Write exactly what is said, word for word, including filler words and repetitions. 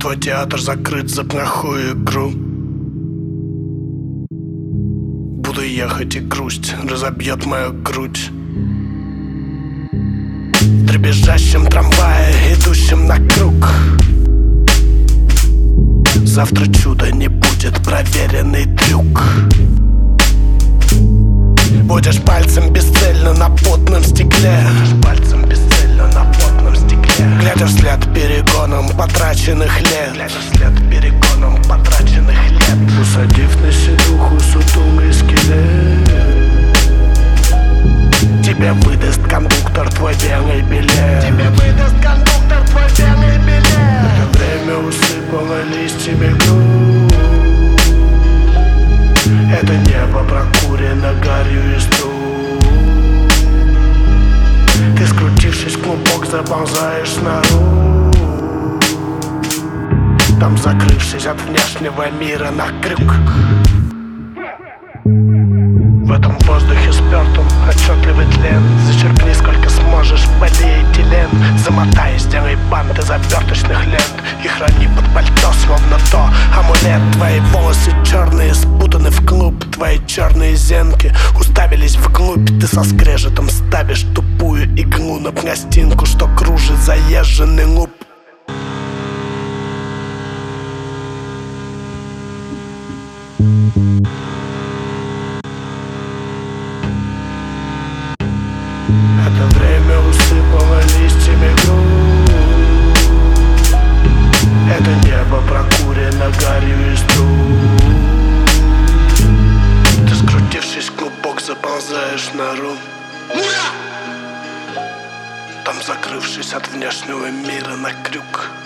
Твой театр закрыт за плохую игру. Буду ехать, и грусть разобьет мою грудь. В дребезжащем трамвае, идущем на круг. Завтра чуда не будет, проверенный трюк. Будешь пальцем бесцельно на потном стекле. Пальцем бесцельно на потном стекле. Глядя вслед перегоном потраченных лет. Глядя вслед перегоном потраченных лет. Усадив на седуху сутулый скелет. Тебе выдаст кондуктор твой белый билет. Тебе выдаст кондуктор твой белый билет. Это время усыпало листьями грудь. Это небо прокурено гарью из труб. Ты, скрутившись в клубок, заползаешь снаружи. Там, закрывшись от внешнего мира на крюк. В этом воздухе спёртом отчетливый тлен. Зачерпни сколько сможешь полиэтилен. Замотай, сделай бант из оберточных лент и храни под пальто, словно то амулет. Твои волосы черные спутаны в клуб. Твои черные зенки уставились вглубь. Ты со скрежетом ставишь тупую иглу на пластинку, что кружит заезженный луп. Это время усыпало листьями грудь. Это небо прокурено гарью из труб. Ты, скрутившись в клубок, заползаешь в нору. Там, закрывшись от внешнего мира на крюк.